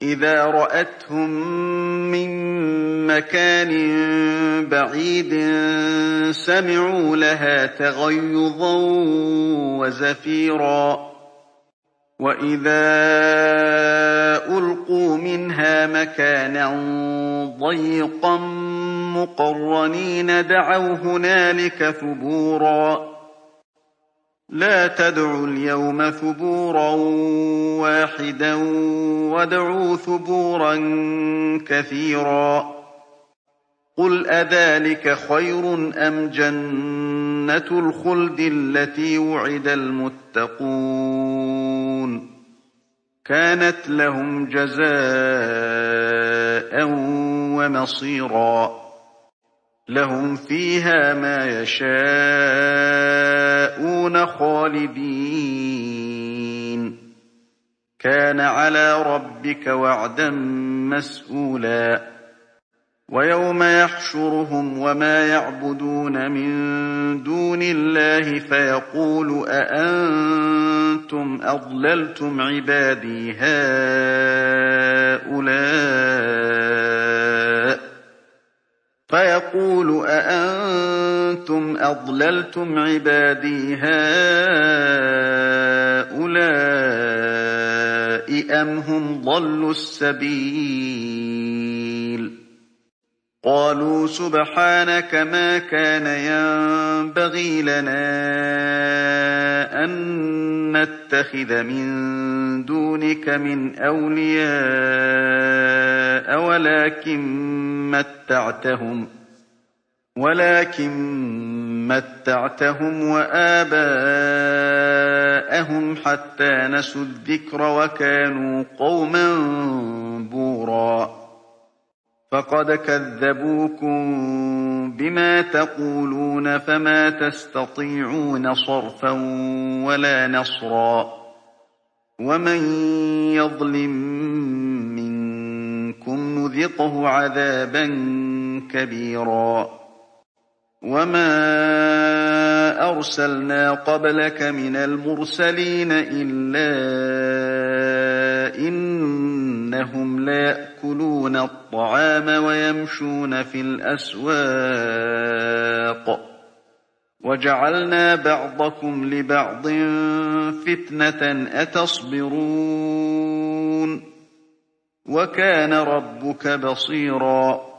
إِذَا رَأَتْهُم مِّن مَّكَانٍ بَعِيدٍ سَمِعُوا لَهَا تَغَيُّظًا وَزَفِيرًا وَإِذَا أُلْقُوا مِنْهَا مَكَانًا ضَيِّقًا مُّقَرَّنِينَ دَعَوْا هُنَالِكَ ثُبُورًا لَا تَدْعُوا الْيَوْمَ ثُبُورًا وَاحِدًا وَادْعُوا ثُبُورًا كَثِيرًا قُلْ أَذَٰلِكَ خَيْرٌ أَمْ جَنَّةُ الْخُلْدِ الَّتِي وُعِدَ الْمُتَّقُونَ كَانَتْ لَهُمْ جَزَاءً وَمَصِيرًا لَهُمْ فِيهَا مَا يَشَاءُونَ خَالِدِينَ كَانَ عَلَىٰ رَبِّكَ وَعْدًا مَّسْئُولًا وَيَوْمَ يَحْشُرُهُمْ وَمَا يَعْبُدُونَ مِن دُونِ اللَّهِ فَيَقُولُ أَأَنتُمْ أَضْلَلْتُمْ عِبَادِي هَٰؤُلَاءِ أَمْ هُمْ ضَلُّوا السَّبِيلَ قَالُوا سُبْحَانَكَ مَا كَانَ يَنبَغِي لَنَا أَن نَّتَّخِذَ مِن دُونِكَ مِنْ أَوْلِيَاءَ وَلَٰكِن مَّتَّعْتَهُمْ وَآبَاءَهُمْ حَتَّىٰ نَسُوا الذِّكْرَ وَكَانُوا قَوْمًا بُورًا فَقَدْ كَذَّبُوكُم بِمَا تَقُولُونَ فَمَا تَسْتَطِيعُونَ صَرْفًا وَلَا نَصْرًا وَمَن يَظْلِم مِّنكُمْ نُذِقْهُ عَذَابًا كَبِيرًا وَمَا أَرْسَلْنَا قَبْلَكَ مِنَ الْمُرْسَلِينَ إِلَّا إِنَّهُمْ لَيَأْكُلُونَ الطَّعَامَ وَيَمْشُونَ فِي الْأَسْوَاقِ وَجَعَلْنَا بَعْضَكُمْ لِبَعْضٍ فِتْنَةً أَتَصْبِرُونَ وَكَانَ رَبُّكَ بَصِيرًا